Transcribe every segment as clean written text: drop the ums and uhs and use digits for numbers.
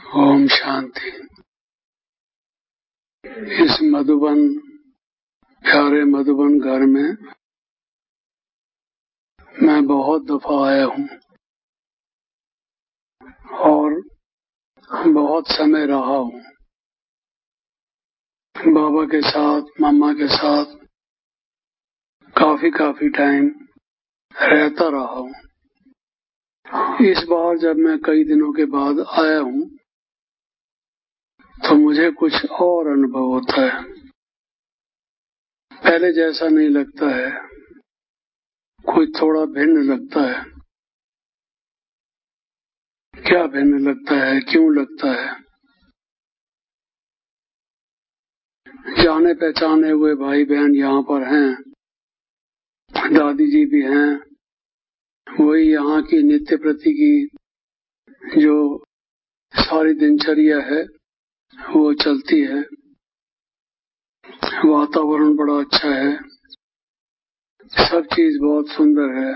ओम शांति। इस मधुबन प्यारे मधुबन घर में मैं बहुत दफा आया हूँ और बहुत समय रहा हूँ। बाबा के साथ, मम्मा के साथ काफी टाइम रहता रहा हूँ। इस बार जब मैं कई दिनों के बाद आया हूँ तो मुझे कुछ और अनुभव होता है। पहले जैसा नहीं लगता है, कोई थोड़ा भिन्न लगता है। क्या भिन्न लगता है, क्यों लगता है? जाने पहचाने हुए भाई बहन यहाँ पर हैं, दादी जी भी हैं, वही यहाँ की नित्य प्रति की जो सारी दिनचर्या है वो चलती है। वातावरण बड़ा अच्छा है, सब चीज बहुत सुंदर है।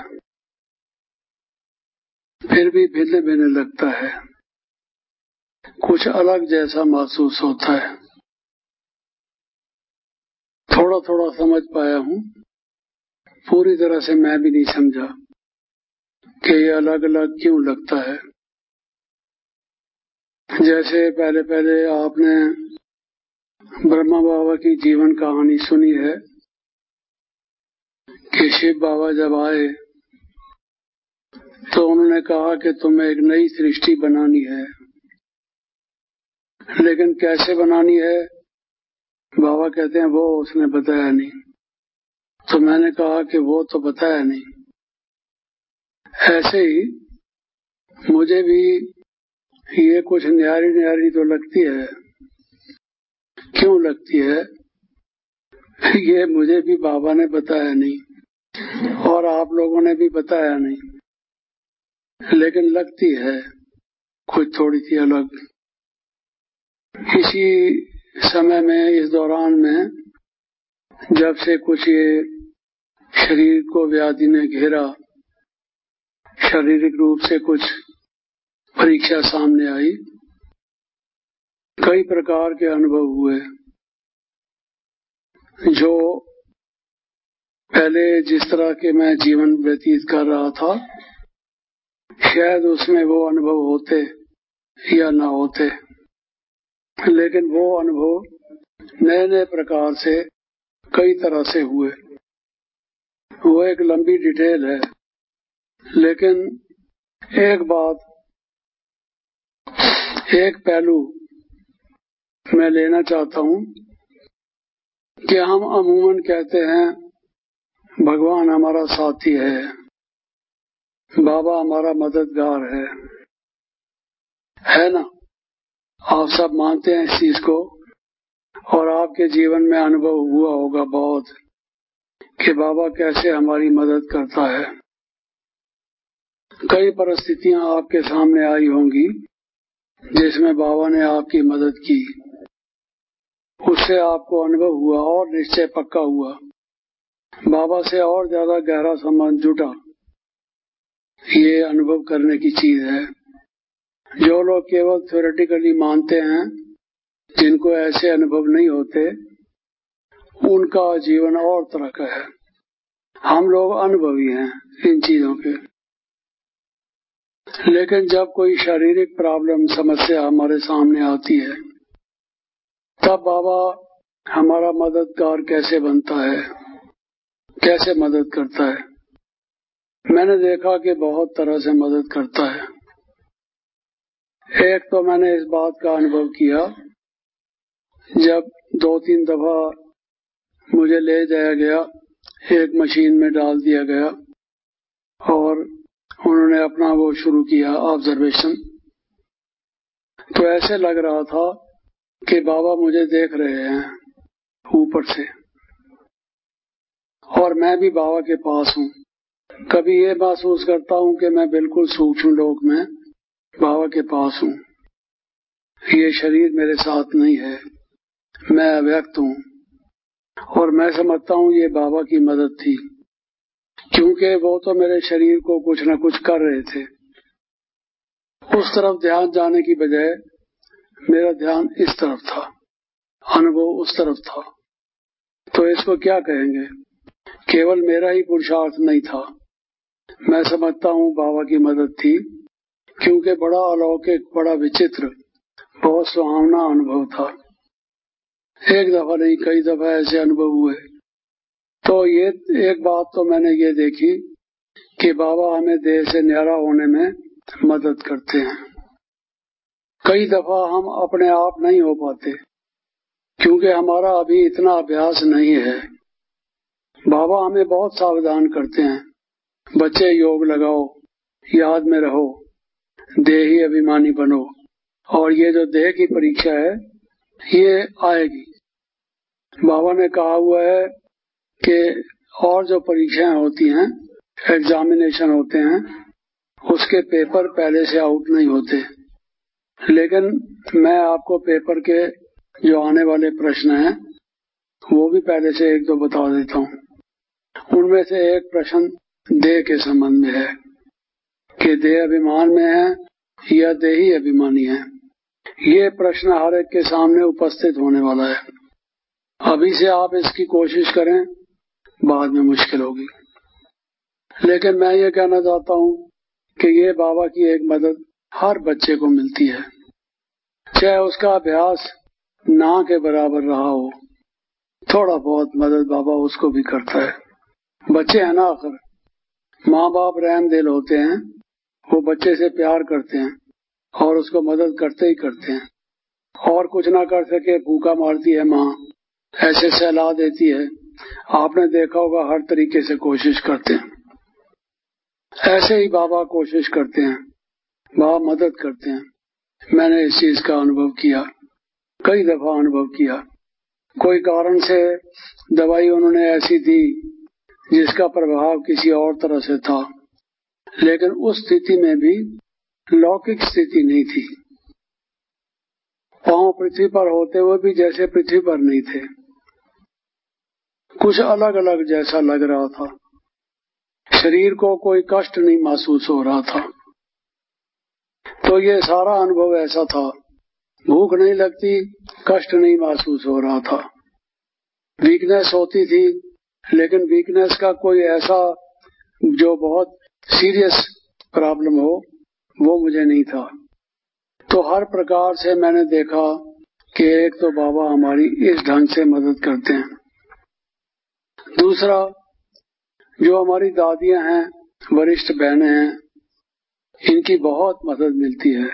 फिर भी भिन्न भिन्न लगता है, कुछ अलग जैसा महसूस होता है। थोड़ा थोड़ा समझ पाया हूँ, पूरी तरह से मैं भी नहीं समझा कि ये अलग अलग क्यों लगता है। जैसे पहले आपने ब्रह्मा बाबा की जीवन कहानी सुनी है कि शिव बाबा जब आए तो उन्होंने कहा कि तुम्हें एक नई सृष्टि बनानी है, लेकिन कैसे बनानी है बाबा कहते हैं वो उसने बताया नहीं। तो मैंने कहा कि वो तो बताया नहीं। ऐसे ही मुझे भी ये कुछ न्यारी तो लगती है। क्यों लगती है? ये मुझे भी बाबा ने बताया नहीं और आप लोगों ने भी बताया नहीं, लेकिन लगती है कुछ थोड़ी सी अलग। इसी समय में, इस दौरान में, जब से कुछ ये शरीर को व्याधि ने घेरा, शारीरिक रूप से कुछ परीक्षा सामने आई, कई प्रकार के अनुभव हुए। जो पहले जिस तरह के मैं जीवन व्यतीत कर रहा था, शायद उसमें वो अनुभव होते या ना होते, लेकिन वो अनुभव नए नए प्रकार से कई तरह से हुए। वो एक लंबी डिटेल है, लेकिन एक बात, एक पहलू मैं लेना चाहता हूँ कि हम अमूमन कहते हैं भगवान हमारा साथी है, बाबा हमारा मददगार है ना? आप सब मानते हैं इस चीज को, और आपके जीवन में अनुभव हुआ होगा बहुत कि बाबा कैसे हमारी मदद करता है। कई परिस्थितियां आपके सामने आई होंगी जिसमें बाबा ने आपकी मदद की, उससे आपको अनुभव हुआ और निश्चय पक्का हुआ, बाबा से और ज्यादा गहरा संबंध जुटा। ये अनुभव करने की चीज है। जो लोग केवल थ्योरेटिकली मानते हैं, जिनको ऐसे अनुभव नहीं होते, उनका जीवन और तरह का है। हम लोग अनुभवी हैं इन चीजों के। लेकिन जब कोई शारीरिक प्रॉब्लम, समस्या हमारे सामने आती है, तब बाबा हमारा मददगार कैसे बनता है, कैसे मदद करता है? मैंने देखा कि बहुत तरह से मदद करता है। एक तो मैंने इस बात का अनुभव किया, जब 2-3 दफा मुझे ले जाया गया, एक मशीन में डाल दिया गया और उन्होंने अपना वो शुरू किया ऑब्जर्वेशन। तो ऐसे लग रहा था कि बाबा मुझे देख रहे हैं ऊपर से, और मैं भी बाबा के पास हूँ। कभी ये महसूस करता हूँ कि मैं बिल्कुल सूक्ष्म लोक में बाबा के पास हूँ, ये शरीर मेरे साथ नहीं है, मैं अव्यक्त हूँ, और मैं समझता हूँ ये बाबा की मदद थी, क्योंकि वो तो मेरे शरीर को कुछ न कुछ कर रहे थे। उस तरफ ध्यान जाने की बजाय मेरा ध्यान इस तरफ था, अनुभव उस तरफ था। तो इसको क्या कहेंगे? केवल मेरा ही पुरुषार्थ नहीं था। मैं समझता हूँ बाबा की मदद थी, क्योंकि बड़ा अलौकिक, बड़ा विचित्र, बहुत सुहावना अनुभव था। एक दफा नहीं, कई दफा ऐसे अनुभव हुए। तो ये एक बात तो मैंने ये देखी कि बाबा हमें देह से न्यारा होने में मदद करते हैं। कई दफा हम अपने आप नहीं हो पाते, क्योंकि हमारा अभी इतना अभ्यास नहीं है। बाबा हमें बहुत सावधान करते हैं, बच्चे योग लगाओ, याद में रहो, देही अभिमानी बनो, और ये जो देह की परीक्षा है ये आएगी। बाबा ने कहा हुआ है कि और जो परीक्षाएं होती हैं, एग्जामिनेशन होते हैं, उसके पेपर पहले से आउट नहीं होते, लेकिन मैं आपको पेपर के जो आने वाले प्रश्न हैं वो भी पहले से एक दो बता देता हूँ। उनमें से एक प्रश्न देह के संबंध में है कि देह अभिमान में है या देही अभिमानी है। ये प्रश्न हर एक के सामने उपस्थित होने वाला है। अभी से आप इसकी कोशिश करें, बाद में मुश्किल होगी। लेकिन मैं ये कहना चाहता हूँ कि ये बाबा की एक मदद हर बच्चे को मिलती है, चाहे उसका अभ्यास ना के बराबर रहा हो, थोड़ा बहुत मदद बाबा उसको भी करता है। बच्चे हैं ना, आखिर माँ बाप रहम दिल होते हैं, वो बच्चे से प्यार करते हैं और उसको मदद करते ही करते हैं। और कुछ ना कर सके, भूखा मारती है माँ, ऐसे सहला देती है, आपने देखा होगा, हर तरीके से कोशिश करते हैं। ऐसे ही बाबा कोशिश करते हैं, बाबा मदद करते हैं। मैंने इस चीज का अनुभव किया, कई दफा अनुभव किया। कोई कारण से दवाई उन्होंने ऐसी दी जिसका प्रभाव किसी और तरह से था, लेकिन उस स्थिति में भी लौकिक स्थिति नहीं थी। पांव पृथ्वी पर होते हुए भी जैसे पृथ्वी पर नहीं थे, कुछ अलग अलग जैसा लग रहा था। शरीर को कोई कष्ट नहीं महसूस हो रहा था। तो ये सारा अनुभव ऐसा था, भूख नहीं लगती, कष्ट नहीं महसूस हो रहा था। वीकनेस होती थी, लेकिन वीकनेस का कोई ऐसा जो बहुत सीरियस प्रॉब्लम हो वो मुझे नहीं था। तो हर प्रकार से मैंने देखा कि एक तो बाबा हमारी इस ढंग से मदद करते हैं। दूसरा, जो हमारी दादियां हैं, वरिष्ठ बहनें हैं, इनकी बहुत मदद मिलती है,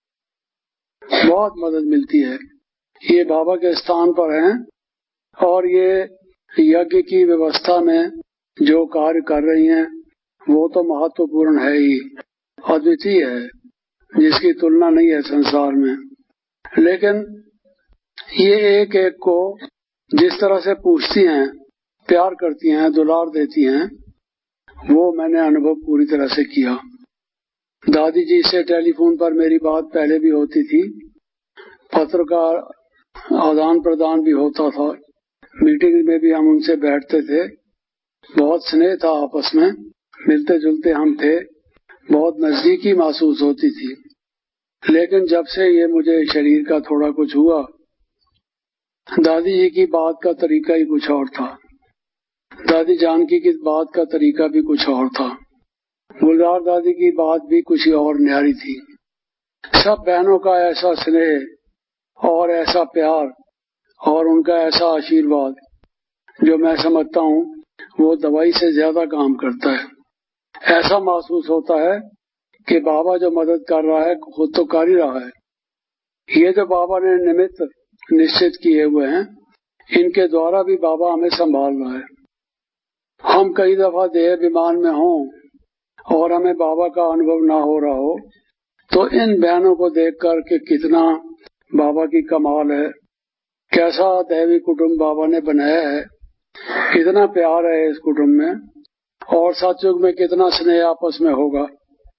बहुत मदद मिलती है। ये बाबा के स्थान पर हैं और ये यज्ञ की व्यवस्था में जो कार्य कर रही हैं वो तो महत्वपूर्ण है ही, अद्वितीय है, जिसकी तुलना नहीं है संसार में। लेकिन ये एक एक को जिस तरह से पूछती हैं, प्यार करती हैं, दुलार देती हैं, वो मैंने अनुभव पूरी तरह से किया। दादी जी से टेलीफोन पर मेरी बात पहले भी होती थी, पत्र का आदान प्रदान भी होता था, मीटिंग में भी हम उनसे बैठते थे, बहुत स्नेह था आपस में, मिलते जुलते हम थे, बहुत नजदीकी महसूस होती थी। लेकिन जब से ये मुझे शरीर का थोड़ा कुछ हुआ, दादी जी की बात का तरीका ही कुछ और था, दादी जानकी की बात का तरीका भी कुछ और था, गुलजार दादी की बात भी कुछ और न्यारी थी। सब बहनों का ऐसा स्नेह और ऐसा प्यार और उनका ऐसा आशीर्वाद, जो मैं समझता हूँ वो दवाई से ज्यादा काम करता है। ऐसा महसूस होता है कि बाबा जो मदद कर रहा है खुद तो कर ही रहा है। ये जो बाबा ने निमित्त निश्चित किए हुए हैं, इनके द्वारा भी बाबा हमें संभाल रहा है। हम कई दफा देह विमान में हों और हमें बाबा का अनुभव ना हो रहा हो, तो इन बहनों को देखकर के कितना बाबा की कमाल है, कैसा दैवी कुटुंब बाबा ने बनाया है, कितना प्यार है इस कुटुंब में, और सतयुग में कितना स्नेह आपस में होगा।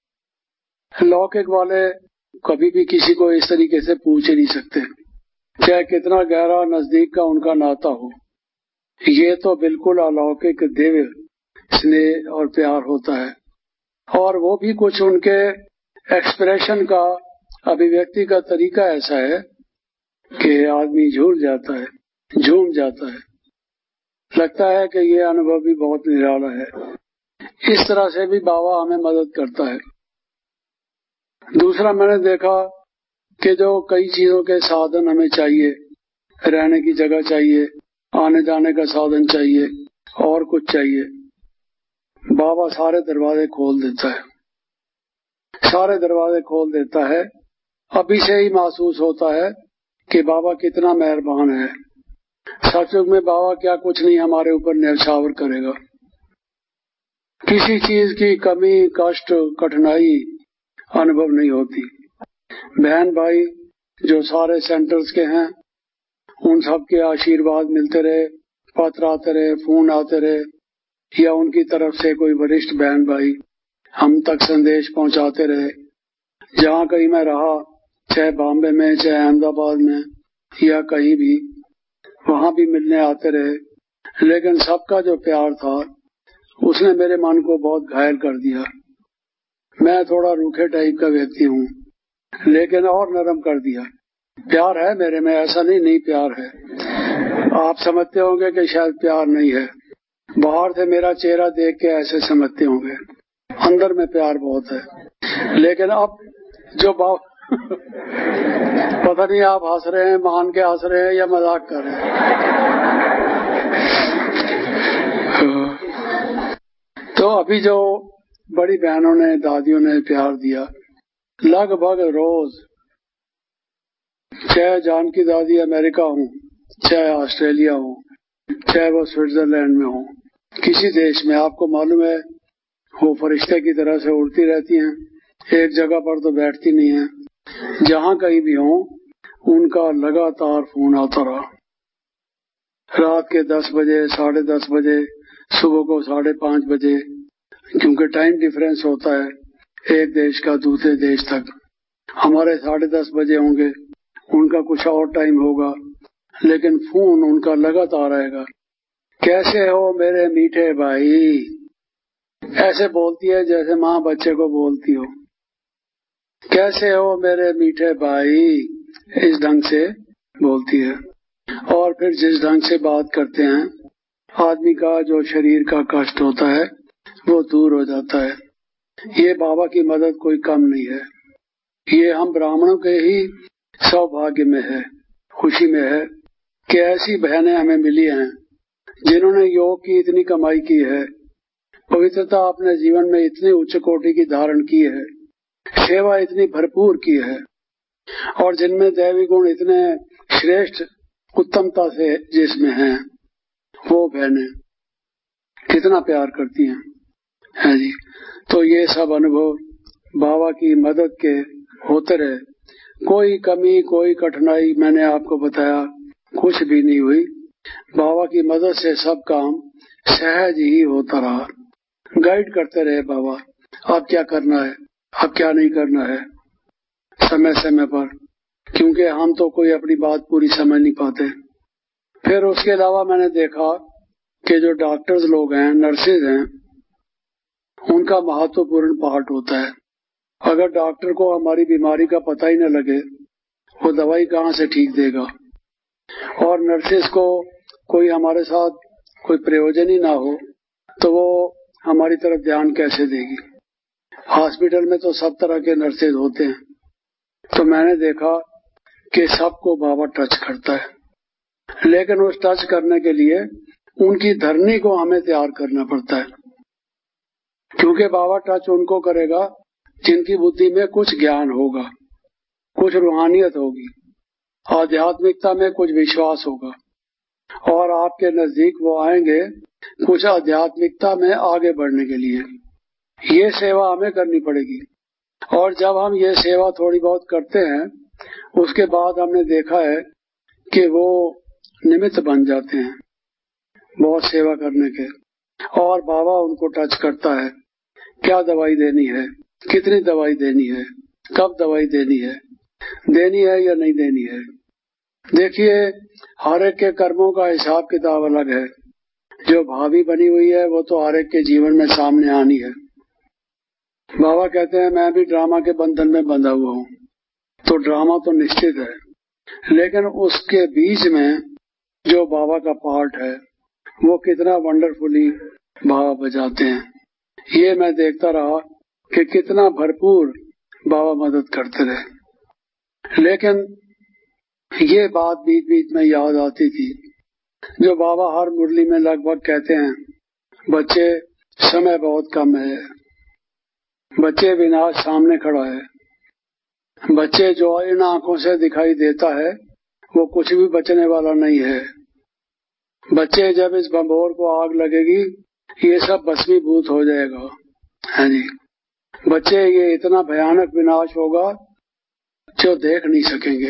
लौकिक वाले कभी भी किसी को इस तरीके से पूछ ही नहीं सकते, चाहे कितना गहरा नजदीक का उनका नाता हो। ये तो बिल्कुल अलौकिक दिव्य स्नेह और प्यार होता है, और वो भी कुछ उनके एक्सप्रेशन का, अभिव्यक्ति का तरीका ऐसा है कि आदमी झूम जाता है, लगता है कि ये अनुभव भी बहुत निराला है। इस तरह से भी बाबा हमें मदद करता है। दूसरा मैंने देखा कि जो कई चीजों के साधन हमें चाहिए, रहने की जगह चाहिए, आने जाने का साधन चाहिए और कुछ चाहिए, बाबा सारे दरवाजे खोल देता है। अभी से ही महसूस होता है कि बाबा कितना मेहरबान है। सचमुच में बाबा क्या कुछ नहीं हमारे ऊपर न्यौछावर करेगा। किसी चीज की कमी, कष्ट, कठिनाई अनुभव नहीं होती। बहन भाई जो सारे सेंटर्स के हैं, उन सब के आशीर्वाद मिलते रहे, पत्र आते रहे, फोन आते रहे, या उनकी तरफ से कोई वरिष्ठ बहन भाई हम तक संदेश पहुंचाते रहे। जहाँ कहीं मैं रहा, चाहे बॉम्बे में, चाहे अहमदाबाद में या कहीं भी, वहाँ भी मिलने आते रहे। लेकिन सबका जो प्यार था उसने मेरे मन को बहुत घायल कर दिया। मैं थोड़ा रूखे टाइप का व्यक्ति हूँ, लेकिन और नरम कर दिया। प्यार है मेरे में, ऐसा नहीं प्यार है। आप समझते होंगे कि शायद प्यार नहीं है, बाहर से मेरा चेहरा देख के ऐसे समझते होंगे, अंदर में प्यार बहुत है। लेकिन अब जो पता नहीं आप हंस रहे हैं, मान के हंस रहे हैं या मजाक कर रहे हैं। तो अभी जो बड़ी बहनों ने, दादियों ने प्यार दिया, लगभग रोज, चाहे जानकी दादी अमेरिका हो, चाहे ऑस्ट्रेलिया हो, चाहे वो स्विट्जरलैंड में हो, किसी देश में, आपको मालूम है वो फरिश्ते की तरह से उड़ती रहती हैं, एक जगह पर तो बैठती नहीं है। जहाँ कहीं भी हो, उनका लगातार फोन आता रहा। रात के 10 बजे, 10:30 बजे, सुबह को 5:30 बजे, क्योंकि टाइम डिफरेंस होता है एक देश का दूसरे देश तक। हमारे 10:30 बजे होंगे, उनका कुछ और टाइम होगा, लेकिन फोन उनका लगातार आएगा। कैसे हो मेरे मीठे भाई, ऐसे बोलती है जैसे माँ बच्चे को बोलती हो। कैसे हो मेरे मीठे भाई, इस ढंग से बोलती है। और फिर जिस ढंग से बात करते हैं, आदमी का जो शरीर का कष्ट होता है वो दूर हो जाता है। ये बाबा की मदद कोई कम नहीं है। ये हम ब्राह्मणों के ही सौभाग्य में है, खुशी में है कि ऐसी बहनें हमें मिली हैं जिन्होंने योग की इतनी कमाई की है, पवित्रता अपने जीवन में इतनी उच्च कोटि की धारण की है, सेवा इतनी भरपूर की है, और जिनमें दैवी गुण इतने श्रेष्ठ उत्तमता से जिसमें हैं, वो बहनें कितना प्यार करती हैं, है जी। तो ये सब अनुभव बाबा की मदद के होते रहे। कोई कमी, कोई कठिनाई, मैंने आपको बताया, कुछ भी नहीं हुई। बाबा की मदद से सब काम सहज ही होता रहा। गाइड करते रहे बाबा, अब क्या करना है, अब क्या नहीं करना है, समय समय पर, क्योंकि हम तो कोई अपनी बात पूरी समझ नहीं पाते। फिर उसके अलावा मैंने देखा कि जो डॉक्टर्स लोग हैं, नर्सेज हैं, उनका महत्वपूर्ण पार्ट होता है। अगर डॉक्टर को हमारी बीमारी का पता ही न लगे, वो दवाई कहाँ से ठीक देगा, और नर्सेज को कोई हमारे साथ कोई प्रयोजन ही ना हो तो वो हमारी तरफ ध्यान कैसे देगी। हॉस्पिटल में तो सब तरह के नर्सेज होते हैं। तो मैंने देखा कि सबको बाबा टच करता है, लेकिन उस टच करने के लिए उनकी धरनी को हमें तैयार करना पड़ता है, क्योंकि बाबा टच उनको करेगा जिनकी बुद्धि में कुछ ज्ञान होगा, कुछ रूहानियत होगी, आध्यात्मिकता में कुछ विश्वास होगा, और आपके नजदीक वो आएंगे कुछ आध्यात्मिकता में आगे बढ़ने के लिए। ये सेवा हमें करनी पड़ेगी, और जब हम ये सेवा थोड़ी बहुत करते हैं, उसके बाद हमने देखा है कि वो निमित्त बन जाते हैं बहुत सेवा करने के, और बाबा उनको टच करता है। क्या दवाई देनी है, कितनी दवाई देनी है, कब दवाई देनी है या नहीं देनी है। देखिए, हर एक के कर्मों का हिसाब किताब अलग है। जो भावी बनी हुई है वो तो हर एक के जीवन में सामने आनी है। बाबा कहते हैं मैं भी ड्रामा के बंधन में बंधा हुआ हूँ, तो ड्रामा तो निश्चित है, लेकिन उसके बीच में जो बाबा का पार्ट है वो कितना वंडरफुली बाबा बजाते हैं। ये मैं देखता रहा कि कितना भरपूर बाबा मदद करते रहे। लेकिन ये बात बीच बीच में याद आती थी जो बाबा हर मुरली में लगभग कहते हैं, बच्चे समय बहुत कम है, बच्चे विनाश सामने खड़ा है, बच्चे जो इन आंखों से दिखाई देता है वो कुछ भी बचने वाला नहीं है, बच्चे जब इस बंबोर को आग लगेगी ये सब भस्मीभूत हो जाएगा। हाँ जी, बच्चे ये इतना भयानक विनाश होगा जो देख नहीं सकेंगे,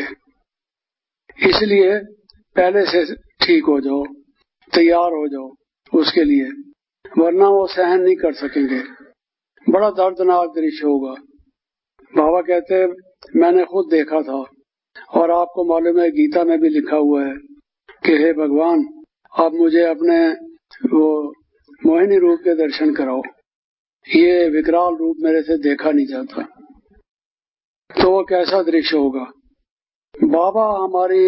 इसलिए पहले से ठीक हो जाओ, तैयार हो जाओ उसके लिए, वरना वो सहन नहीं कर सकेंगे। बड़ा दर्दनाक दृश्य होगा। बाबा कहते मैंने खुद देखा था और आपको मालूम है गीता में भी लिखा हुआ है कि हे भगवान आप मुझे अपने वो मोहिनी रूप के दर्शन कराओ, ये विकराल रूप मेरे से देखा नहीं जाता। तो वो कैसा दृश्य होगा। बाबा हमारी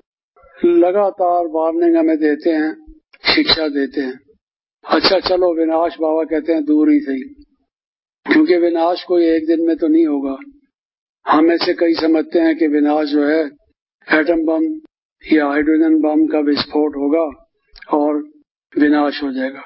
लगातार वार्निंग हमें देते हैं, शिक्षा देते हैं। अच्छा चलो विनाश बाबा कहते हैं दूर ही सही, क्योंकि विनाश कोई एक दिन में तो नहीं होगा। हम में से कई समझते हैं कि विनाश जो है एटम बम या हाइड्रोजन बम का विस्फोट होगा और विनाश हो जाएगा,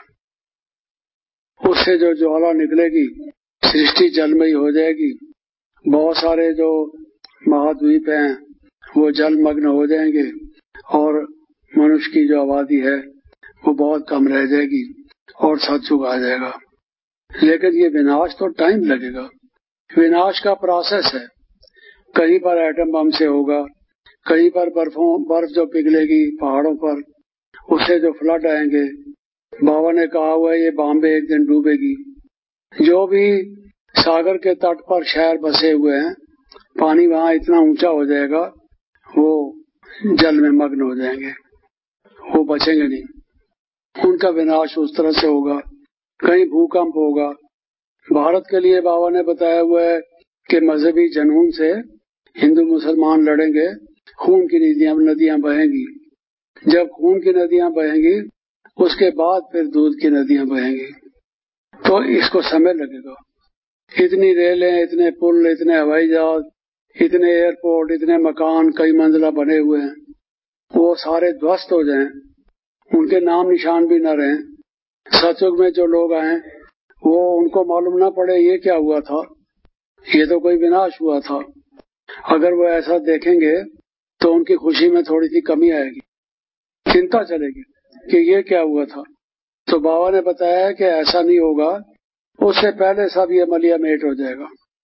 उससे जो ज्वाला निकलेगी सृष्टि जलमयी हो जाएगी, बहुत सारे जो महाद्वीप हैं वो जलमग्न हो जाएंगे और मनुष्य की जो आबादी है वो बहुत कम रह जाएगी और सतयुग आ जाएगा। लेकिन ये विनाश तो टाइम लगेगा, विनाश का प्रोसेस है। कहीं पर एटम बम से होगा, कहीं पर बर्फ जो पिघलेगी पहाड़ों पर उससे जो फ्लड आएंगे, बाबा ने कहा हुआ है ये बॉम्बे एक दिन डूबेगी। जो भी सागर के तट पर शहर बसे हुए हैं पानी वहां इतना ऊंचा हो जाएगा वो जल में मग्न हो जाएंगे, वो बचेंगे नहीं, उनका विनाश उस तरह से होगा। कहीं भूकंप होगा। भारत के लिए बाबा ने बताया हुआ है कि मजहबी जनून से हिंदू मुसलमान लड़ेंगे, खून की नदियां बहेंगी। जब खून की नदियां बहेंगी उसके बाद फिर दूध की नदियां बहेंगी। तो इसको समय लगेगा। इतनी रेलें, इतने पुल, इतने हवाई जहाज, इतने एयरपोर्ट, इतने मकान कई मंजिला बने हुए हैं, वो सारे ध्वस्त हो जाएं, उनके नाम निशान भी न रहें। सतयुग में जो लोग आए वो उनको मालूम ना पड़े ये क्या हुआ था, ये तो कोई विनाश हुआ था। अगर वो ऐसा देखेंगे तो उनकी खुशी में थोड़ी सी कमी आएगी, चिंता चलेगी कि ये क्या हुआ था। तो बाबा ने बताया है कि ऐसा नहीं होगा, उससे पहले सब ये मलिया मेट हो जाएगा।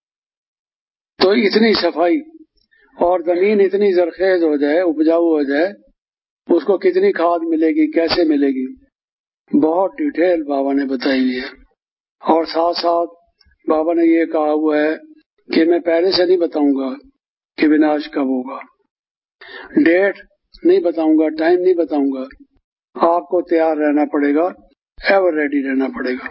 तो इतनी सफाई और जमीन इतनी जरखेज हो जाए, उपजाऊ हो जाए, उसको कितनी खाद मिलेगी, कैसे मिलेगी, बहुत डिटेल बाबा ने बताई हुई है। और साथ साथ बाबा ने ये कहा हुआ है कि मैं पहले से नहीं बताऊंगा कि विनाश कब होगा, डेट नहीं बताऊंगा, टाइम नहीं बताऊंगा, आपको तैयार रहना पड़ेगा, एवर रेडी रहना पड़ेगा।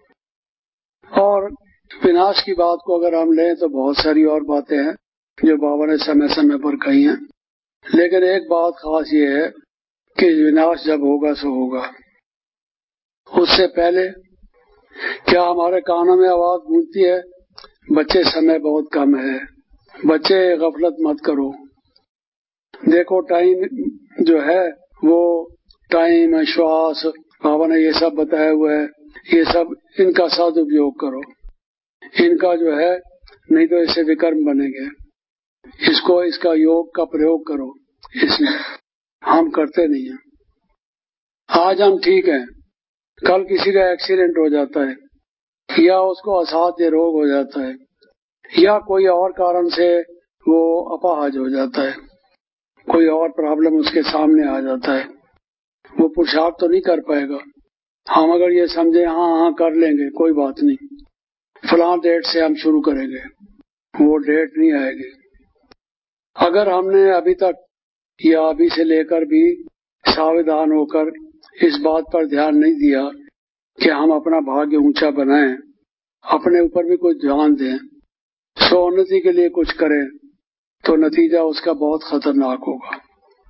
और विनाश की बात को अगर हम लें तो बहुत सारी और बातें हैं जो बाबा ने समय समय पर कही हैं, लेकिन एक बात खास ये है कि विनाश जब होगा सो होगा। उससे पहले क्या हमारे कानों में आवाज गूंजती है, बच्चे समय बहुत कम है, बच्चे गफलत मत करो। देखो टाइम जो है वो टाइम, श्वास, बाबा ने ये सब बताया हुआ है, ये सब इनका सदुपयोग करो, इनका जो है नहीं तो इससे विकर्म बनेंगे, इसको इसका योग का प्रयोग करो। इसमें हम करते नहीं हैं। आज हम ठीक हैं, कल किसी का एक्सीडेंट हो जाता है या उसको असाध्य रोग हो जाता है या कोई और कारण से वो अपाहज हो जाता है, कोई और प्रॉब्लम उसके सामने आ जाता है, वो पुरुषार्थ तो नहीं कर पाएगा। हम अगर ये समझे हाँ कर लेंगे, कोई बात नहीं, फलां डेट से हम शुरू करेंगे, वो डेट नहीं आएगी। अगर हमने अभी तक या अभी से लेकर भी सावधान होकर इस बात पर ध्यान नहीं दिया कि हम अपना भाग्य ऊंचा बनाएं, अपने ऊपर भी कुछ ध्यान दें, स्वोन्नति के लिए कुछ करें, तो नतीजा उसका बहुत खतरनाक होगा।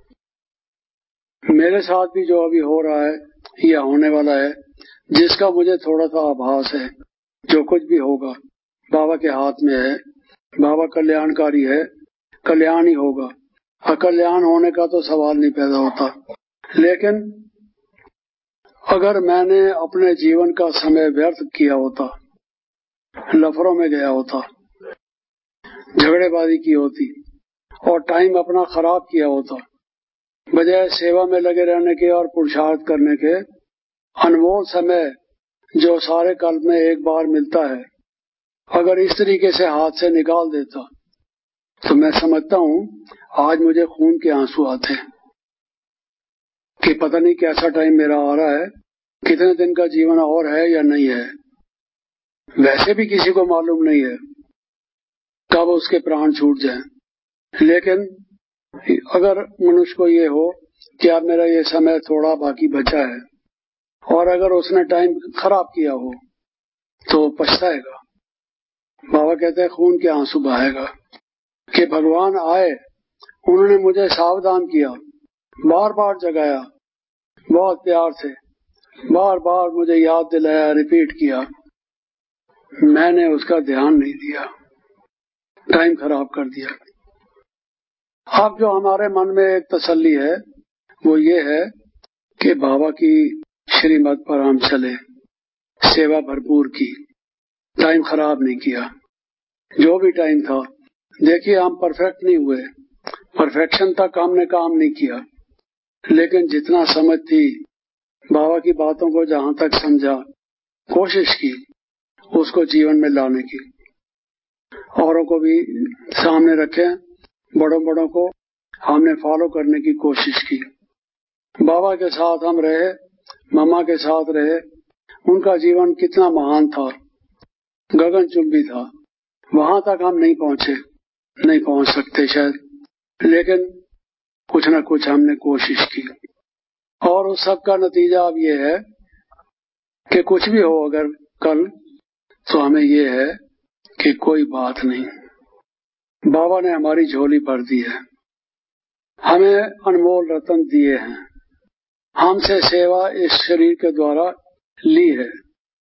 मेरे साथ भी जो अभी हो रहा है या होने वाला है, जिसका मुझे थोड़ा सा आभास है, जो कुछ भी होगा बाबा के हाथ में है। बाबा कल्याणकारी है, कल्याण ही होगा। अकल्याण होने का तो सवाल नहीं पैदा होता। लेकिन अगर मैंने अपने जीवन का समय व्यर्थ किया होता, लफड़ों में गया होता, झगड़ेबाजी की होती और टाइम अपना खराब किया होता, बजाय सेवा में लगे रहने के और पुरुषार्थ करने के, अनमोल समय जो सारे कल्प में एक बार मिलता है, अगर इस तरीके से हाथ से निकाल देता, तो मैं समझता हूँ आज मुझे खून के आंसू आते कि पता नहीं कैसा टाइम मेरा आ रहा है, कितने दिन का जीवन और है या नहीं है। वैसे भी किसी को मालूम नहीं है कब उसके प्राण छूट जाएं। लेकिन अगर मनुष्य को ये हो कि अब मेरा ये समय थोड़ा बाकी बचा है, और अगर उसने टाइम खराब किया हो तो पछताएगा। बाबा कहते हैं खून के आंसू बहाएगा कि भगवान आए, उन्होंने मुझे सावधान किया, बार बार जगाया, बहुत प्यार से बार बार मुझे याद दिलाया, रिपीट किया, मैंने उसका ध्यान नहीं दिया, टाइम खराब कर दिया। अब जो हमारे मन में एक तसल्ली है वो ये है कि बाबा की श्रीमत पर हम चले, सेवा भरपूर की, टाइम खराब नहीं किया। जो भी टाइम था, देखिए हम परफेक्ट नहीं हुए, परफेक्शन तक हमने काम नहीं किया, लेकिन जितना समझ थी बाबा की बातों को जहां तक समझा, कोशिश की उसको जीवन में लाने की। औरों को भी सामने रखे, बड़ों बड़ों को हमने फॉलो करने की कोशिश की। बाबा के साथ हम रहे, मामा के साथ रहे, उनका जीवन कितना महान था, गगनचुंबी था। वहां तक हम नहीं पहुंचे, नहीं पहुंच सकते शायद, लेकिन कुछ न कुछ हमने कोशिश की। और उस सब का नतीजा अब ये है कि कुछ भी हो अगर कल, तो हमें ये है कि कोई बात नहीं, बाबा ने हमारी झोली भर दी है, हमें अनमोल रतन दिए हैं, हमसे सेवा इस शरीर के द्वारा ली है,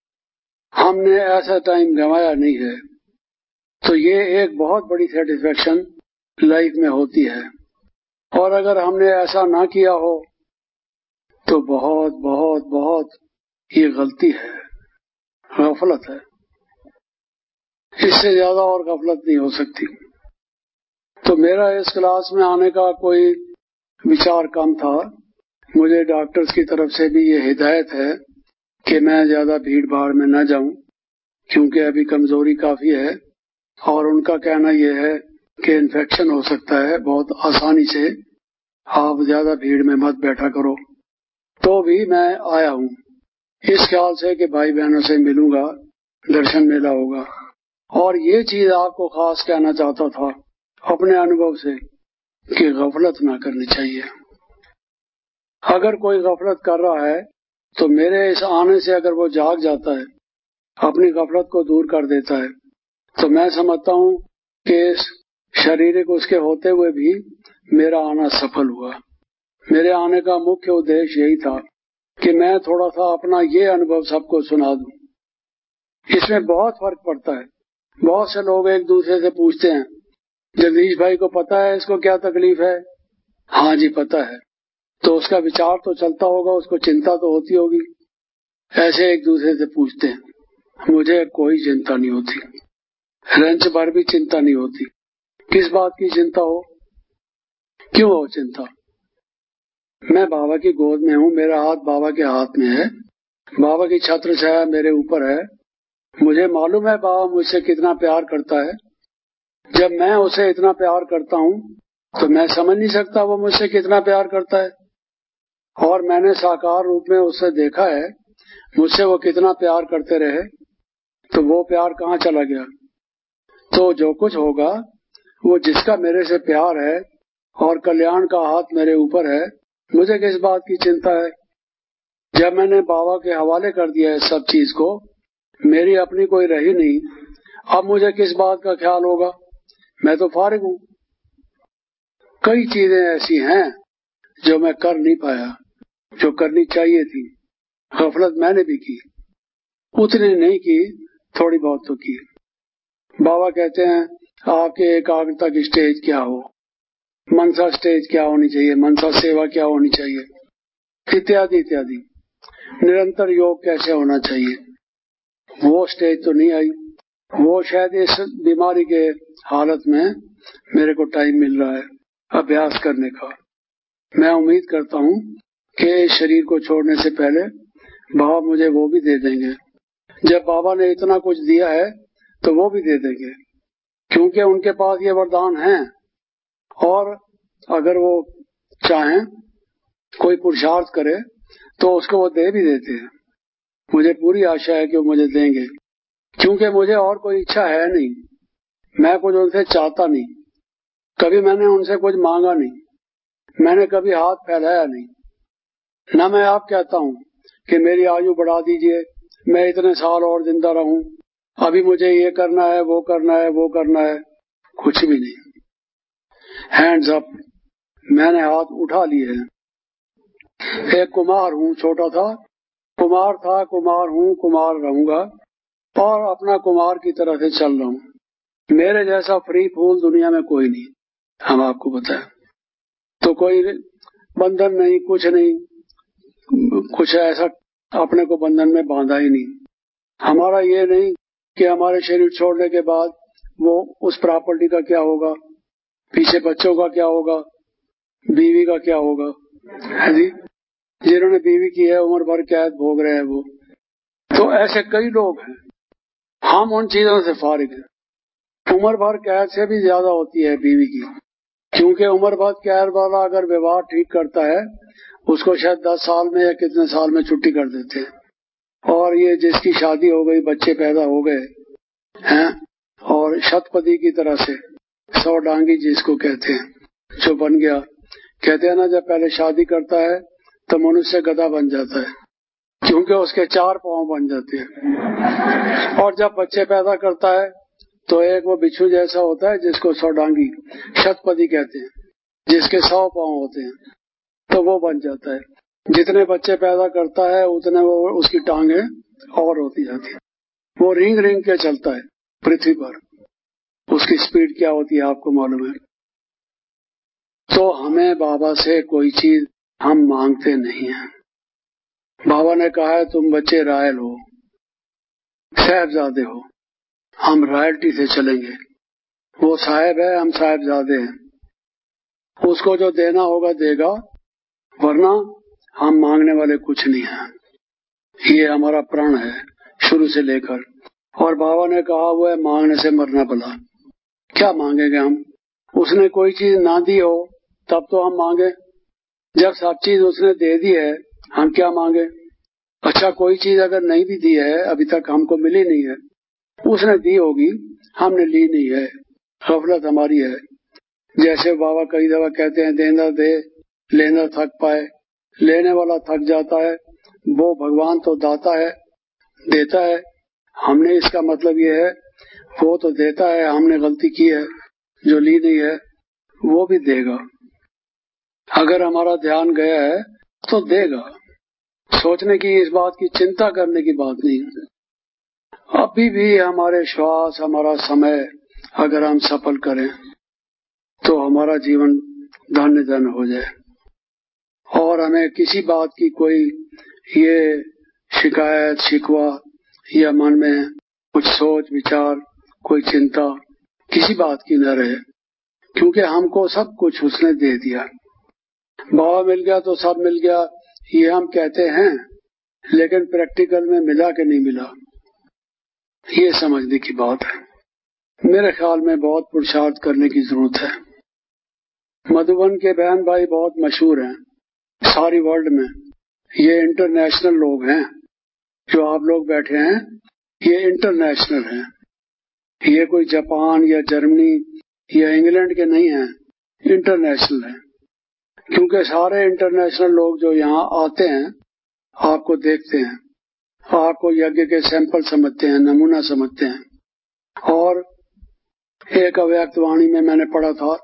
हमने ऐसा टाइम गंवाया नहीं है। तो ये एक बहुत बड़ी सेटिस्फेक्शन लाइफ में होती है। और अगर हमने ऐसा ना किया हो तो बहुत बहुत बहुत ये गलती है, गफलत है, इससे ज्यादा और गफलत नहीं हो सकती। तो मेरा इस क्लास में आने का कोई विचार कम था। मुझे डॉक्टर्स की तरफ से भी ये हिदायत है कि मैं ज्यादा भीड़ भाड़ में न जाऊं, क्योंकि अभी कमजोरी काफी है, और उनका कहना यह है कि इन्फेक्शन हो सकता है बहुत आसानी से, आप ज्यादा भीड़ में मत बैठा करो। तो भी मैं आया हूँ इस ख्याल से कि भाई बहनों से मिलूंगा, दर्शन मेला होगा। और ये चीज आपको खास कहना चाहता था अपने अनुभव से कि गफलत ना करनी चाहिए। अगर कोई गफलत कर रहा है तो मेरे इस आने से अगर वो जाग जाता है, अपनी गफलत को दूर कर देता है, तो मैं समझता हूँ कि शारीरिक उसके होते हुए भी मेरा आना सफल हुआ। मेरे आने का मुख्य उद्देश्य यही था कि मैं थोड़ा सा अपना ये अनुभव सबको सुना दूं। इसमें बहुत फर्क पड़ता है। बहुत से लोग एक दूसरे से पूछते हैं, जगदीश भाई को पता है इसको क्या तकलीफ है? हाँ जी पता है। तो उसका विचार तो चलता होगा, उसको चिंता तो होती होगी। ऐसे एक दूसरे से पूछते हैं। मुझे कोई चिंता नहीं होती, रंच भर भी चिंता नहीं होती। किस बात की चिंता हो? क्यों हो चिंता? मैं बाबा की गोद में हूँ, मेरा हाथ बाबा के हाथ में है, बाबा की छत्र छाया मेरे ऊपर है। मुझे मालूम है बाबा मुझसे कितना प्यार करता है। जब मैं उसे इतना प्यार करता हूँ तो मैं समझ नहीं सकता वो मुझसे कितना प्यार करता है। और मैंने साकार रूप में उससे देखा है, मुझसे वो कितना प्यार करते रहे, तो वो प्यार कहाँ चला गया? तो जो कुछ होगा वो जिसका मेरे से प्यार है और कल्याण का हाथ मेरे ऊपर है, मुझे किस बात की चिंता है? जब मैंने बाबा के हवाले कर दिया है सब चीज को, मेरी अपनी कोई रही नहीं, अब मुझे किस बात का ख्याल होगा? मैं तो फारिग हूँ। कई चीजें ऐसी हैं जो मैं कर नहीं पाया, जो करनी चाहिए थी। गफलत मैंने भी की, उतनी नहीं की, थोड़ी बहुत तो की। बाबा कहते हैं आपके एकाग्रता की स्टेज क्या हो, मनसा स्टेज क्या होनी चाहिए, मनसा सेवा क्या होनी चाहिए, इत्यादि इत्यादि। निरंतर योग कैसे होना चाहिए, वो स्टेज तो नहीं आई। वो शायद इस बीमारी के हालत में मेरे को टाइम मिल रहा है अभ्यास करने का। मैं उम्मीद करता हूँ कि शरीर को छोड़ने से पहले बाबा मुझे वो भी दे देंगे। जब बाबा ने इतना कुछ दिया है तो वो भी दे देंगे, क्योंकि उनके पास ये वरदान है। और अगर वो चाहें, कोई पुरुषार्थ करे तो उसको वो दे भी देते हैं। मुझे पूरी आशा है कि वो मुझे देंगे, क्योंकि मुझे और कोई इच्छा है नहीं। मैं कुछ उनसे चाहता नहीं, कभी मैंने उनसे कुछ मांगा नहीं, मैंने कभी हाथ फैलाया नहीं। न मैं आप कहता हूँ कि मेरी आयु बढ़ा दीजिए, मैं इतने साल और जिंदा रहूं, अभी मुझे ये करना है, वो करना है, वो करना है, कुछ भी नहीं। हैंड्स अप, मैंने हाथ उठा लिए हैं। एक कुमार हूँ, छोटा था, कुमार था, कुमार हूँ, कुमार रहूंगा, और अपना कुमार की तरह से चल रहा हूँ। मेरे जैसा फ्री फूल दुनिया में कोई नहीं, हम आपको बताएं। तो कोई बंधन नहीं, कुछ नहीं, कुछ ऐसा अपने को बंधन में बांधा ही नहीं। हमारा ये नहीं कि हमारे शरीर छोड़ने के बाद वो उस प्रॉपर्टी का क्या होगा, पीछे बच्चों का क्या होगा, बीवी का क्या होगा, है जी। जिन्होंने बीवी की है उम्र भर कैद भोग रहे हैं वो। तो ऐसे कई लोग हैं, हम उन चीजों से फारिग हैं। उम्र भर कैद से भी ज्यादा होती है बीवी की, क्योंकि उम्र भर कैद वाला अगर व्यवहार ठीक करता है उसको शायद 10 साल में या कितने साल में छुट्टी कर देते हैं। और ये जिसकी शादी हो गई, बच्चे पैदा हो गए हैं, और शतपदी की तरह से 100 डांगी जिसको कहते हैं, जो बन गया, कहते हैं ना, जब पहले शादी करता है तो मनुष्य गधा बन जाता है, क्योंकि उसके 4 पांव बन जाते हैं। और जब बच्चे पैदा करता है तो एक वो बिच्छू जैसा होता है जिसको 100 डांगी शतपदी कहते हैं, जिसके 100 पांव होते हैं, तो वो बन जाता है। जितने बच्चे पैदा करता है उतने वो उसकी टांगे और होती जाती है। वो रिंग रिंग के चलता है पृथ्वी पर, उसकी स्पीड क्या होती है आपको मालूम है। तो हमें बाबा से कोई चीज हम मांगते नहीं हैं। बाबा ने कहा है तुम बच्चे रायल हो, साहिबजादे हो, हम रॉयल्टी से चलेंगे। वो साहिब है, हम साहिबजादे हैं, उसको जो देना होगा देगा, वरना हम मांगने वाले कुछ नहीं हैं। ये हमारा प्रण है शुरू से लेकर। और बाबा ने कहा हुआ है मांगने से मरना भला। क्या मांगेंगे हम? उसने कोई चीज ना दी हो तब तो हम मांगे, जब सब चीज उसने दे दी है हम क्या मांगे? अच्छा, कोई चीज अगर नहीं भी दी है, अभी तक हमको मिली नहीं है, उसने दी होगी, हमने ली नहीं है, गफलत हमारी है। जैसे बाबा कई दफा कहते हैं देना दे लेना थक पाए, लेने वाला थक जाता है, वो भगवान तो दाता है, देता है। हमने इसका मतलब ये है वो तो देता है, हमने गलती की है जो ली नहीं है, वो भी देगा। अगर हमारा ध्यान गया है तो देगा। सोचने की, इस बात की चिंता करने की बात नहीं। अभी भी हमारे श्वास, हमारा समय अगर हम सफल करें तो हमारा जीवन धन्य धन्य हो जाए, और हमें किसी बात की कोई ये शिकायत शिकवा या मन में कुछ सोच विचार, कोई चिंता किसी बात की न रहे, क्योंकि हमको सब कुछ उसने दे दिया। बाबा मिल गया तो सब मिल गया, ये हम कहते हैं, लेकिन प्रैक्टिकल में मिला कि नहीं मिला, ये समझने की बात है। मेरे ख्याल में बहुत पुरुषार्थ करने की जरूरत है। मधुबन के बहन भाई बहुत मशहूर हैं सारी वर्ल्ड में। ये इंटरनेशनल लोग हैं, जो आप लोग बैठे हैं ये इंटरनेशनल हैं। ये कोई जापान या जर्मनी या इंग्लैंड के नहीं हैं, इंटरनेशनल हैं। क्योंकि सारे इंटरनेशनल लोग जो यहाँ आते हैं आपको देखते हैं, आपको यज्ञ के सैंपल समझते हैं, नमूना समझते हैं। और एक अव्यक्त वाणी में मैंने पढ़ा था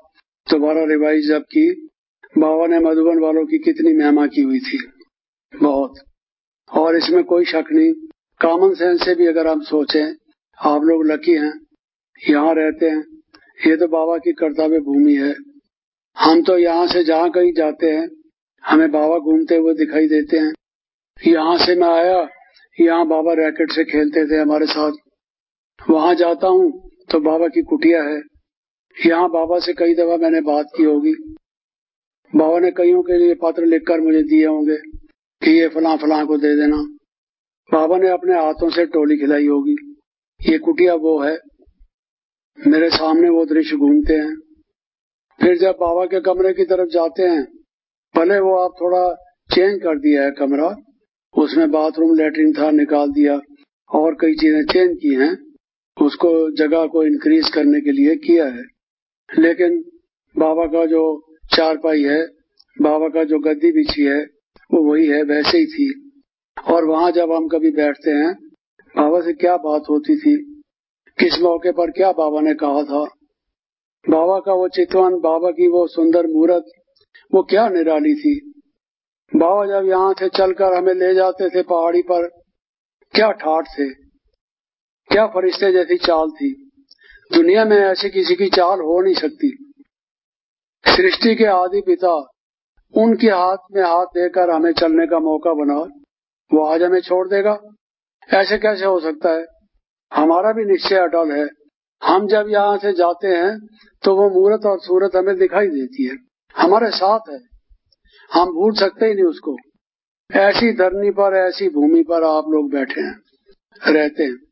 दोबारा रिवाइज जब की, बाबा ने मधुबन वालों की कितनी महिमा की हुई थी, बहुत। और इसमें कोई शक नहीं, कॉमन सेंस से भी अगर हम सोचें, आप लोग लकी हैं, यहाँ रहते हैं, ये तो बाबा की कर्तव्य भूमि है। हम तो यहाँ से जहाँ कहीं जाते हैं हमें बाबा घूमते हुए दिखाई देते हैं। यहाँ से मैं आया, यहाँ बाबा रैकेट से खेलते थे हमारे साथ। वहाँ जाता हूँ तो बाबा की कुटिया है। यहाँ बाबा से कई दफा मैंने बात की होगी। बाबा ने कईयों के लिए पत्र लिखकर मुझे दिए होंगे कि ये फलां फलां को दे देना। बाबा ने अपने हाथों से टोली खिलाई होगी। ये कुटिया वो है, मेरे सामने वो दृश्य घूमते हैं। फिर जब बाबा के कमरे की तरफ जाते हैं, भले वो आप थोड़ा चेंज कर दिया है कमरा, उसमें बाथरूम लैट्रिन था, निकाल दिया और कई चीजें चेंज की हैं, उसको जगह को इंक्रीज करने के लिए किया है। लेकिन बाबा का जो चारपाई है, बाबा का जो गद्दी बिछी है, वो वही है, वैसे ही थी। और वहाँ जब हम कभी बैठते हैं, बाबा से क्या बात होती थी, किस मौके पर क्या बाबा ने कहा था, बाबा का वो चितवन, बाबा की वो सुंदर मूर्त, वो क्या निराली थी। बाबा जब यहाँ से चलकर हमें ले जाते थे पहाड़ी पर, क्या ठाठ थे, क्या फरिश्ते जैसी चाल थी। दुनिया में ऐसी किसी की चाल हो नहीं सकती। सृष्टि के आदि पिता उनके हाथ में हाथ देकर हमें चलने का मौका बना, वो आज हमें छोड़ देगा? ऐसे कैसे हो सकता है? हमारा भी निश्चय अटल है। हम जब यहाँ से जाते हैं तो वो मूर्त और सूरत हमें दिखाई देती है, हमारे साथ है, हम भूल सकते ही नहीं उसको। ऐसी धरनी पर, ऐसी भूमि पर आप लोग बैठे हैं, रहते हैं।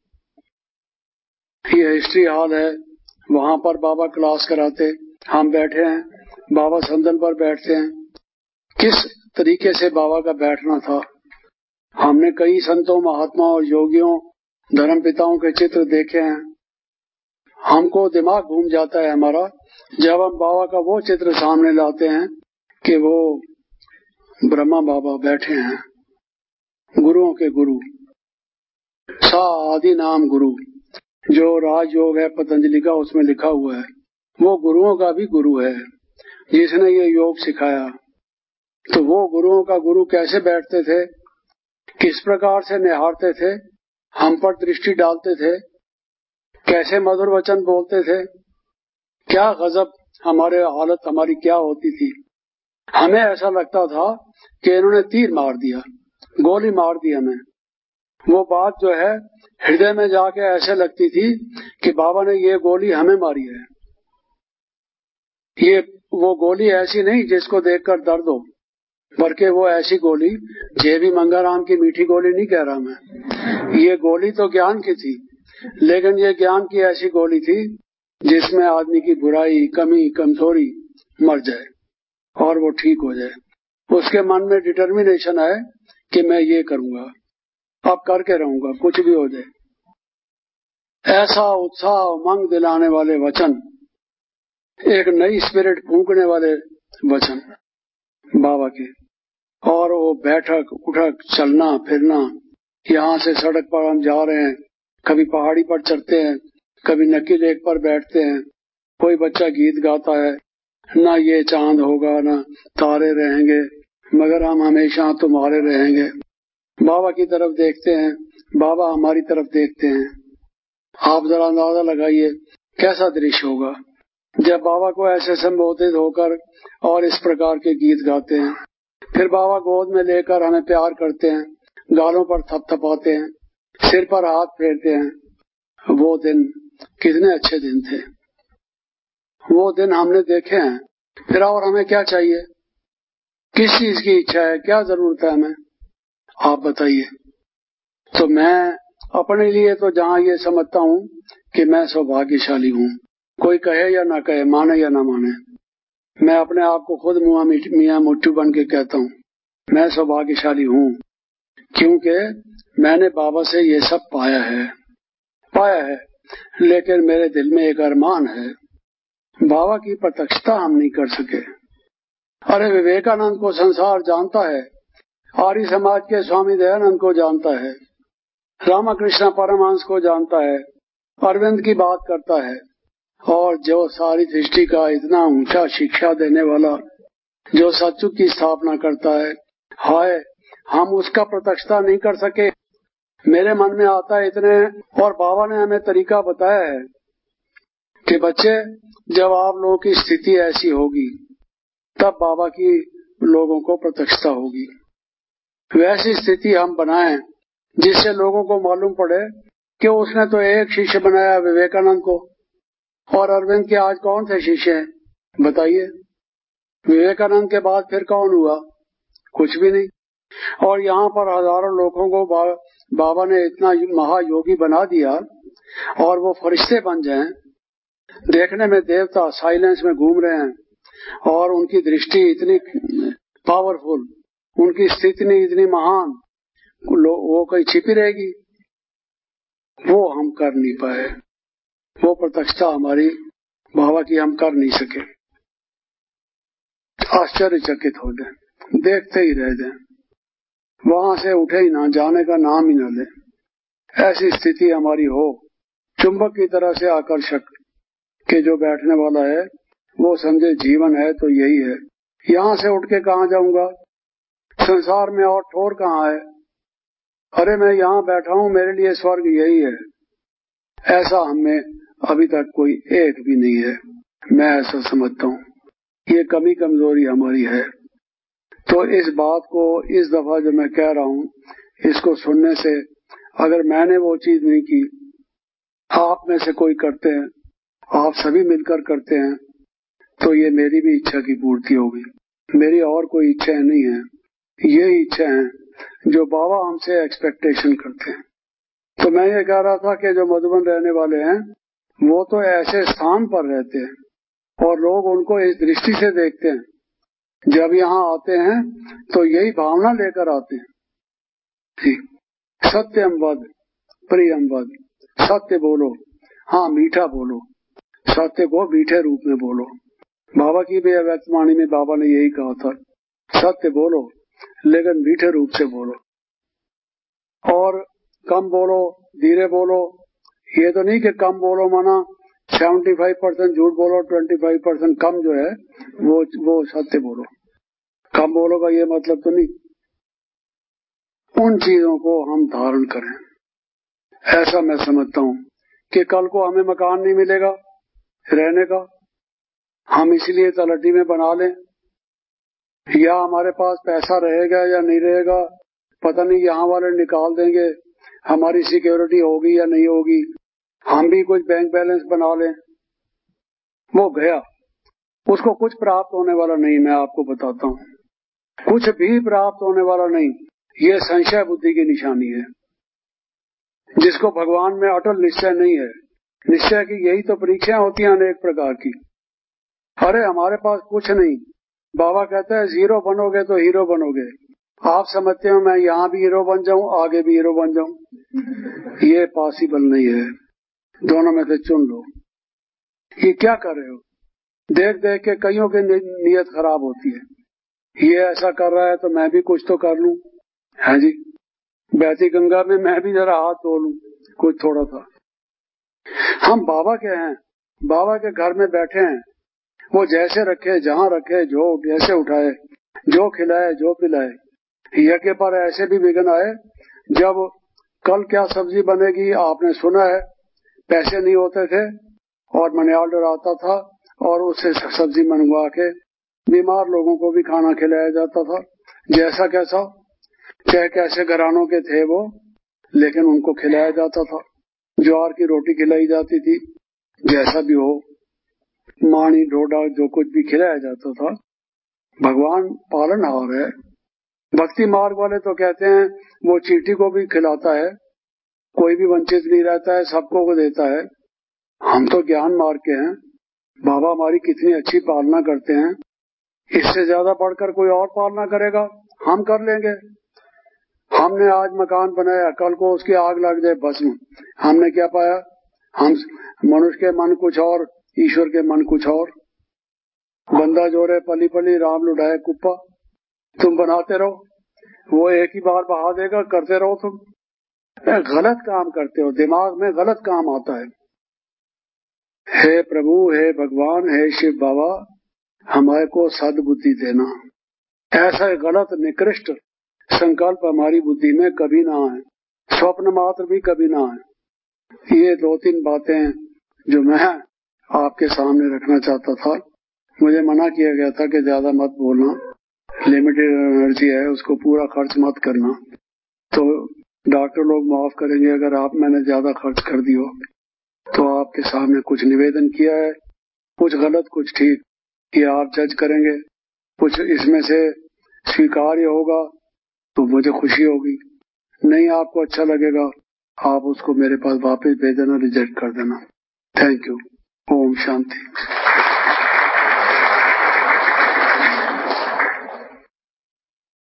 ये हिस्ट्री हॉल है, वहाँ पर बाबा क्लास कराते, हम बैठे हैं, बाबा संदन पर बैठते हैं। किस तरीके से बाबा का बैठना था, हमने कई संतों, महात्माओं और योगियों, धर्मपिताओं के चित्र देखे हैं। हमको दिमाग घूम जाता है हमारा जब हम बाबा का वो चित्र सामने लाते हैं कि वो ब्रह्मा बाबा बैठे हैं, गुरुओं के गुरु, सा आदि नाम गुरु। जो राजयोग है पतंजलि का, उसमें लिखा हुआ है वो गुरुओं का भी गुरु है, जिसने ये योग सिखाया। तो वो गुरुओं का गुरु कैसे बैठते थे, किस प्रकार से निहारते थे, हम पर दृष्टि डालते थे, कैसे मधुर वचन बोलते थे, क्या गजब हमारे हालत हमारी क्या होती थी। हमें ऐसा लगता था कि इन्होंने तीर मार दिया, गोली मार दी हमें। वो बात जो है हृदय में जाके ऐसे लगती थी कि बाबा ने ये गोली हमें मारी है। ये वो गोली ऐसी नहीं जिसको देखकर दर्द हो, बल्कि वो ऐसी गोली, जेबी मंगाराम की मीठी गोली नहीं कह रहा मैं, ये गोली तो ज्ञान की थी, लेकिन ये ज्ञान की ऐसी गोली थी जिसमें आदमी की बुराई, कमी, कमजोरी मर जाए और वो ठीक हो जाए। उसके मन में डिटर्मिनेशन है कि मैं ये करूंगा, अब करके रहूंगा, कुछ भी हो जाए। ऐसा उत्साह, उमंग दिलाने वाले वचन, एक नई स्पिरिट फूंकने वाले वचन बाबा के। और वो बैठक उठक, चलना फिरना, यहाँ से सड़क पर हम जा रहे हैं, कभी पहाड़ी पर चढ़ते हैं, कभी नक्की लेक पर बैठते हैं, कोई बच्चा गीत गाता है, ना ये चांद होगा ना तारे रहेंगे, मगर हम हमेशा तुम्हारे रहेंगे। बाबा की तरफ देखते हैं, बाबा हमारी तरफ देखते हैं। आप जरा अंदाजा लगाइए कैसा दृश्य होगा जब बाबा को ऐसे संबोधित होकर और इस प्रकार के गीत गाते हैं। फिर बाबा गोद में लेकर हमें प्यार करते हैं, गालों पर थपथपाते हैं, सिर पर हाथ फेरते हैं। वो दिन कितने अच्छे दिन थे, वो दिन हमने देखे हैं। फिर और हमें क्या चाहिए, किस चीज की इच्छा है, क्या जरूरत है हमें, आप बताइए। तो मैं अपने लिए तो जहाँ ये समझता हूँ कि मैं सौभाग्यशाली हूँ, कोई कहे या ना कहे, माने या ना माने, मैं अपने आप को खुद मियाँ मुट्ठू बन के कहता हूँ मैं सौभाग्यशाली हूँ, क्योंकि मैंने बाबा से ये सब पाया है। लेकिन मेरे दिल में एक अरमान है, बाबा की प्रत्यक्षता हम नहीं कर सके। अरे विवेकानंद को संसार जानता है, आर्य समाज के स्वामी दयानंद को जानता है, रामकृष्ण परमहंस को जानता है, अरविंद की बात करता है, और जो सारी सृष्टि का इतना ऊंचा शिक्षा देने वाला, जो सत्युग की स्थापना करता है, हाय हम उसका प्रत्यक्षता नहीं कर सके। मेरे मन में आता है इतने, और बाबा ने हमें तरीका बताया है कि बच्चे जब आप लोगों की स्थिति ऐसी होगी तब बाबा की लोगों को प्रत्यक्षता होगी। वैसी स्थिति हम बनाएं जिससे लोगों को मालूम पड़े कि उसने तो एक शिष्य बनाया विवेकानंद को, और अरविंद के आज कौन से शिष्य हैं बताइए। विवेकानंद के बाद फिर कौन हुआ? कुछ भी नहीं। और यहाँ पर हजारों लोगों को बाबा ने इतना महायोगी बना दिया और वो फरिश्ते बन जाएं, देखने में देवता साइलेंस में घूम रहे हैं, और उनकी दृष्टि इतनी पावरफुल, उनकी स्थिति इतनी महान, वो कहीं छिपी रहेगी? वो हम कर नहीं पाए। वो प्रत्यक्षता हमारी बाबा की हम कर नहीं सके। आश्चर्यचकित हो गए, देखते ही रह जाए, वहां से उठे ही ना, जाने का नाम ही न ले। ऐसी स्थिति हमारी हो, चुंबक की तरह से आकर्षक के जो बैठने वाला है वो समझे जीवन है तो यही है। यहाँ से उठ के कहाँ जाऊंगा? संसार में और ठोर कहाँ है? अरे मैं यहाँ बैठा हूँ, मेरे लिए स्वर्ग यही है। ऐसा हमें अभी तक कोई एक भी नहीं है। मैं ऐसा समझता हूँ, ये कमी कमजोरी हमारी है। तो इस बात को इस दफा जो मैं कह रहा हूँ, इसको सुनने से अगर मैंने वो चीज नहीं की, आप में से कोई करते हैं, आप सभी मिलकर करते हैं, तो ये मेरी भी इच्छा की पूर्ति होगी। मेरी और कोई इच्छाएं नहीं है, ये इच्छा है जो बाबा हमसे एक्सपेक्टेशन करते हैं। तो मैं ये कह रहा था कि जो मधुबन रहने वाले हैं वो तो ऐसे स्थान पर रहते हैं और लोग उनको इस दृष्टि से देखते हैं, जब यहाँ आते हैं तो यही भावना लेकर आते हैं। ठीक, सत्यम वद प्रियम वद, सत्य बोलो, हाँ मीठा बोलो, सत्य को मीठे रूप में बोलो। बाबा की भी अव्यक्त वाणी में बाबा ने यही कहा था, सत्य बोलो लेकिन मीठे रूप से बोलो, और कम बोलो, धीरे बोलो। ये तो नहीं कि कम बोलो माना 75% झूठ बोलो, 25% कम जो है वो सत्य बोलो। कम बोलो का ये मतलब तो नहीं। उन चीजों को हम धारण करें, ऐसा मैं समझता हूँ कि कल को हमें मकान नहीं मिलेगा रहने का, हम इसलिए तलहटी में बना लें, या हमारे पास पैसा रहेगा या नहीं रहेगा पता नहीं, यहाँ वाले निकाल देंगे, हमारी सिक्योरिटी होगी या नहीं होगी, हम भी कुछ बैंक बैलेंस बना लें, वो गया, उसको कुछ प्राप्त होने वाला नहीं। मैं आपको बताता हूँ, कुछ भी प्राप्त होने वाला नहीं। ये संशय बुद्धि की निशानी है, जिसको भगवान में अटल निश्चय नहीं है। निश्चय की यही तो परीक्षाएं होती हैं अनेक प्रकार की। अरे हमारे पास कुछ नहीं, बाबा कहते हैं जीरो बनोगे तो हीरो बनोगे। आप समझते हो मैं यहाँ भी हीरो बन जाऊं, आगे भी हीरो बन जाऊं, ये पॉसिबल नहीं है। दोनों में से चुन लो। ये क्या कर रहे हो? देख देख के कईयों की नीयत खराब होती है, ये ऐसा कर रहा है तो मैं भी कुछ तो कर लूं, है जी, बहती गंगा में मैं भी जरा हाथ धो लूं, कुछ थोड़ा था। हम बाबा के हैं, बाबा के घर में बैठे हैं, वो जैसे रखे, जहाँ रखे, जो जैसे उठाए, जो खिलाए, जो पिलाए। यज्ञ पर ऐसे भी विघ्न आए, जब कल क्या सब्जी बनेगी आपने सुना है, पैसे नहीं होते थे और मनी ऑर्डर आता था और उससे सब्जी मंगवा के बीमार लोगों को भी खाना खिलाया जाता था। जैसा कैसा, चाहे कैसे घरानों के थे वो, लेकिन उनको खिलाया जाता था। ज्वार की रोटी खिलाई जाती थी, जैसा भी हो, मानी डोडा जो कुछ भी खिलाया जाता था। भगवान पालनहार है। भक्ति मार्ग वाले तो कहते हैं वो चींटी को भी खिलाता है, कोई भी वंचित नहीं रहता है, सबको को देता है। हम तो ज्ञान मार्ग के हैं, बाबा हमारी कितनी अच्छी पालना करते हैं, इससे ज्यादा बढ़कर कोई और पालना करेगा, हम कर लेंगे। हमने आज मकान बनाया, कल को उसकी आग लग जाए भस्म, हमने क्या पाया? हम मनुष्य के मन कुछ और, ईश्वर के मन कुछ और। बंदा जोरे पली पली, राम लुढ़ाए कुप्पा। तुम बनाते रहो, वो एक ही बार बहा देगा, करते रहो। तुम गलत काम करते हो, दिमाग में गलत काम आता है। हे प्रभु, हे भगवान, हे शिव बाबा, हमारे को सद्बुद्धि देना। ऐसा गलत निकृष्ट संकल्प हमारी बुद्धि में कभी ना आए, स्वप्न मात्र भी कभी ना आए। ये 2-3 बातें जो मैं आपके सामने रखना चाहता था। मुझे मना किया गया था कि ज्यादा मत बोलना, लिमिटेड एनर्जी है, उसको पूरा खर्च मत करना। तो डॉक्टर लोग माफ करेंगे अगर आप मैंने ज्यादा खर्च कर दी हो। तो आपके सामने कुछ निवेदन किया है, कुछ गलत कुछ ठीक, ये आप जज करेंगे। कुछ इसमें से स्वीकार्य होगा तो मुझे खुशी होगी, नहीं आपको अच्छा लगेगा आप उसको मेरे पास वापस भेज देना, रिजेक्ट कर देना। Thank you. ओम शांति।